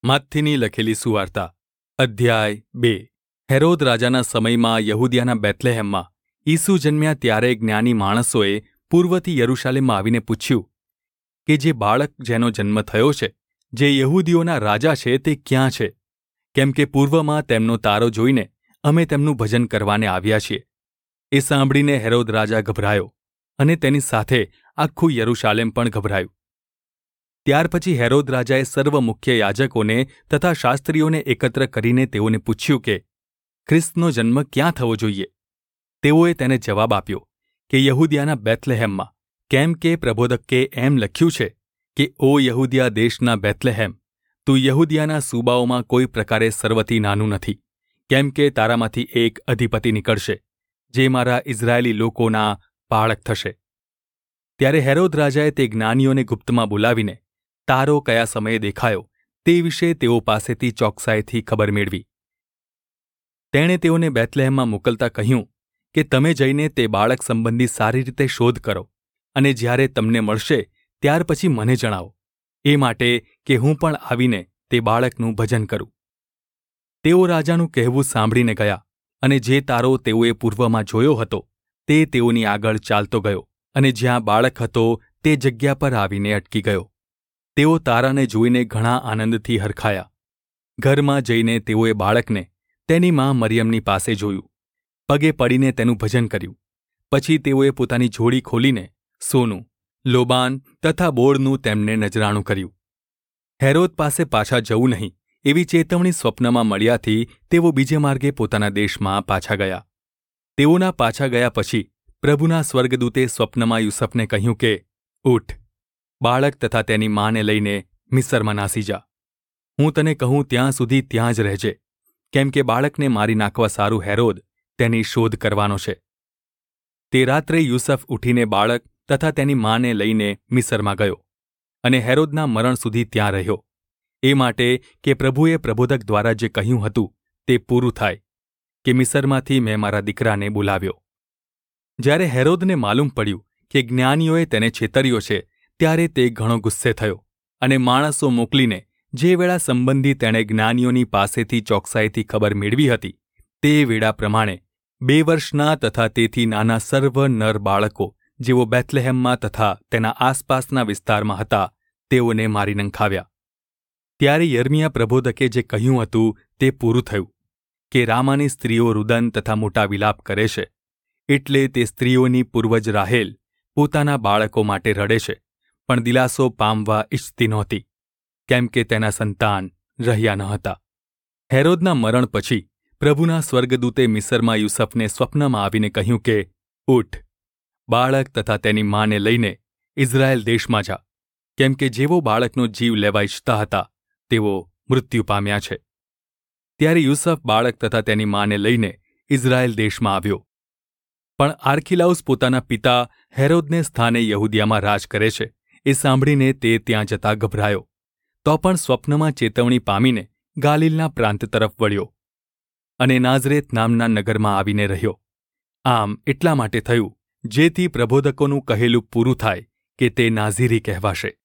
માથીની લખેલી સુવાર્તા અધ્યાય 2 હેરોદ રાજાના સમયમાં યહૂદિયાના બેથલેહેમમાં ઈસુ જન્મ્યા ત્યારે જ્ઞાની માણસોએ પૂર્વથી યરૂશાલેમમાં આવીને પૂછ્યું કે જે બાળક જેનો જન્મ થયો છે, જે યહૂદીઓના રાજા છે, તે ક્યાં છે? કેમ કે પૂર્વમાં તેમનો તારો જોઈને અમે તેમનું ભજન કરવાને આવ્યા છીએ. એ સાંભળીને હેરોદ રાજા ગભરાયો અને તેની સાથે આખું યરૂશાલેમ પણ ગભરાયું. ત્યાર પછી હેરોદ રાજાએ સર્વ મુખ્ય યાજકોને તથા શાસ્ત્રીઓને એકત્ર કરીને તેઓને પૂછ્યું કે ખ્રિસ્તનો જન્મ ક્યાં થવો જોઈએ? તેઓએ તેને જવાબ આપ્યો કે યહૂદિયાના બેથલેહેમમાં, કેમ કે પ્રબોધકે એમ લખ્યું છે કે ઓ યહૂદિયા દેશના બેથલેહેમ, તું યહૂદિયાના સૂબાઓમાં કોઈ પ્રકારે સર્વથી નાનું નથી, કેમ કે તારામાંથી એક અધિપતિ નીકળશે, જે મારા ઇઝરાયેલી લોકોના પાળક થશે. ત્યારે હેરોદ રાજાએ તે જ્ઞાનીઓને ગુપ્તમાં બોલાવીને તારો કયા સમયે દેખાયો તે વિશે તેઓ પાસેથી ચોકસાઈથી ખબર મેળવી. તેણે તેઓને બેથલેહેમમાં મોકલતા કહ્યું કે તમે જઈને તે બાળક સંબંધી સારી રીતે શોધ કરો અને જ્યારે તમને મળશે ત્યાર પછી મને જણાવો, એ માટે કે હું પણ આવીને તે બાળકનું ભજન કરું. તેઓ રાજાનું કહેવું સાંભળીને ગયા અને જે તારો તેઓએ પૂર્વમાં જોયો હતો તે તેઓની આગળ ચાલતો ગયો અને જ્યાં બાળક હતો તે જગ્યા પર આવીને અટકી ગયો. તેઓ તારાને જોઈને ઘણા આનંદથી હરખાયા. ઘરમાં જઈને તેઓએ બાળકને તેની મા મરિયમની પાસે જોયું, પગે પડીને તેનું ભજન કર્યું. પછી તેઓએ પોતાની જોડી ખોલીને સોનું, લોબાન તથા બોળનું તેમને નજરાણું કર્યું. હેરોદ પાસે પાછા જવું નહીં એવી ચેતવણી સ્વપ્નમાં મળ્યાથી તેઓ બીજે માર્ગે પોતાના દેશમાં પાછા ગયા. તેઓના પાછા ગયા પછી પ્રભુના સ્વર્ગદૂતે સ્વપ્નમાં યુસફને કહ્યું કે ઉઠ, બાળક તથા તેની માને લઈને મિસ્રમાં નાસી જા. હું તને કહું ત્યાં સુધી ત્યાં જ રહેજે, કેમ કે બાળકને મારી નાખવા સારું હેરોદ તેની શોધ કરવાનો છે. તે રાત્રે યુસફ ઉઠીને બાળક તથા તેની માને લઈને મિસ્રમાં ગયો અને હેરોદના મરણ સુધી ત્યાં રહ્યો, એ માટે કે પ્રભુએ પ્રબોધક દ્વારા જે કહ્યું હતું તે પૂરું થાય કે મિસ્રમાંથી મેં મારા દીકરાને બોલાવ્યો. જ્યારે હેરોદને માલુમ પડ્યું કે જ્ઞાનીઓએ તેને છેતર્યો છે ત્યારે તે ઘણો ગુસ્સે થયો અને માણસો મોકલીને જે વેળા સંબંધી તેણે જ્ઞાનીઓની પાસેથી ચોકસાઈથી ખબર મેળવી હતી તે વેળા પ્રમાણે 2 વર્ષના તથા તેથી નાના સર્વ નર બાળકો જેઓ બેથલેહેમમાં તથા તેના આસપાસના વિસ્તારમાં હતા તેઓને મારી નંખાવ્યા. ત્યારે યર્મિયા પ્રબોધકે જે કહ્યું હતું તે પૂરું થયું કે રામાની સ્ત્રીઓ રુદન તથા મોટા વિલાપ કરે છે, એટલે તે સ્ત્રીઓની પૂર્વજ રાહેલ પોતાના બાળકો માટે રડે છે, પણ દિલાસો પામવા ઇચ્છતી નહોતી, કેમ કે તેના સંતાન રહ્યા ન હતા. હેરોદના મરણ પછી પ્રભુના સ્વર્ગદૂતે મિસ્રમાં યુસફને સ્વપ્નમાં આવીને કહ્યું કે ઉઠ, બાળક તથા તેની માને લઈને ઇઝરાયેલ દેશમાં જા, કેમ કે જેઓ બાળકનો જીવ લેવા ઇચ્છતા હતા તેઓ મૃત્યુ પામ્યા છે. ત્યારે યુસફ બાળક તથા તેની માને લઈને ઇઝરાયેલ દેશમાં આવ્યો. પણ આર્ખિલાઉસ પોતાના પિતા હેરોદને સ્થાને યહૂદિયામાં રાજ કરે છે એ સાંભળીને તે ત્યાં જતા ગભરાયો, તો પણ સ્વપ્નમાં ચેતવણી પામીને ગાલિલના પ્રાંત તરફ વળ્યો અને નાઝરેત નામના નગરમાં આવીને રહ્યો. આમ એટલા માટે થયું જેથી પ્રબોધકોનું કહેલું પૂરું થાય કે તે નાઝીરી કહેવાશે.